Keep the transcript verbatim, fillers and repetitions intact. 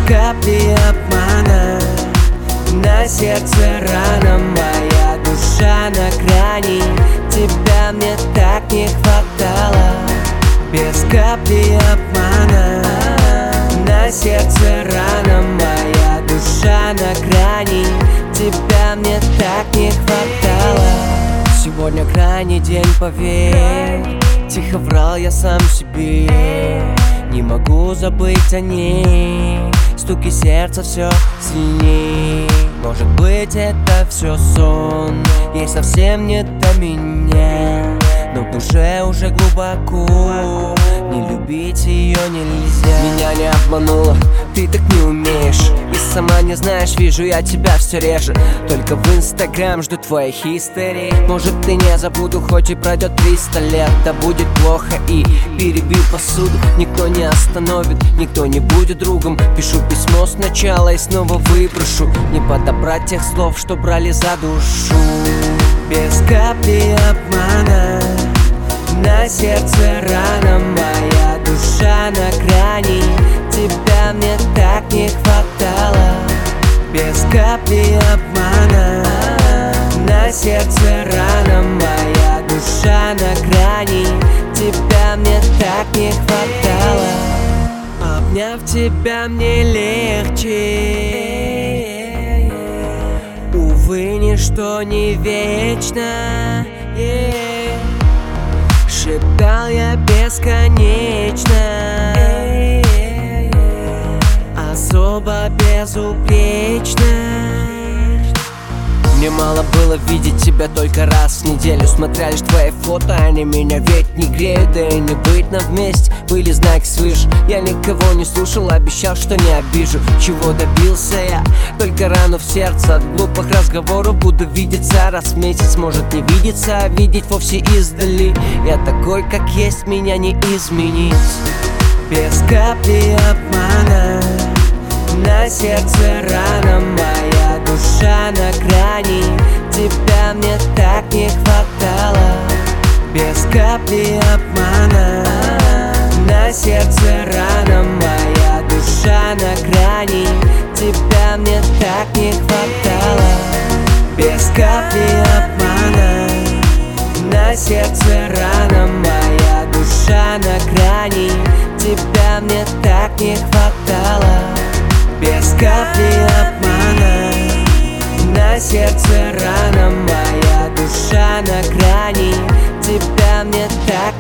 капли обмана. На сердце рана, моя душа на грани. Тебя мне так не хватало. Без капли обмана. На сердце рана, моя душа на грани. Тебя мне так не хватало. Сегодня крайний день, поверь. Тихо врал я сам себе. Не могу забыть о ней. Стуки сердца все сильней. Может быть, это все сон. Ей совсем не до меня. Но в душе уже глубоко. Не любить ее нельзя. Меня не обманула, ты так не умеешь. И сама не знаешь, вижу я тебя все реже. Только в инстаграм жду твоих историй. Может, ты не забуду, хоть и пройдет триста лет. Да будет плохо и перебил посуду. Никто не остановит, никто не будет другом. Пишу письмо сначала и снова выброшу. Не подобрать тех слов, что брали за душу. Без капли обмана. На сердце рана, моя душа на грани. Тебя мне так не хватало. Без капли обмана. На сердце рана, моя душа на грани. Тебя мне так не хватало. Обняв тебя мне легче. Увы, ничто не вечно. Yeah. Шептал я бесконечно. Особо безупречно. Мне мало было видеть тебя только раз в неделю. Смотря лишь твои фото, они меня ведь не греют. Да и не быть нам вместе, были знаки свыше. Я никого не слушал, обещал, что не обижу. Чего добился я? Только рану в сердце. От глупых разговоров буду видеться раз в месяц. Может не видеться, а видеть вовсе издали. Я такой, как есть, меня не изменить. Без капли обмана. На сердце рана, моя душа на грани. Тебя мне так не хватало. Без капли обмана. На сердце рана, моя душа на грани. Тебя мне так не хватало. Без капли обмана. На сердце рана, моя душа на грани. Тебя мне так не хватало. Без капли обмана. На сердце рана, моя душа на грани. Тебя мне так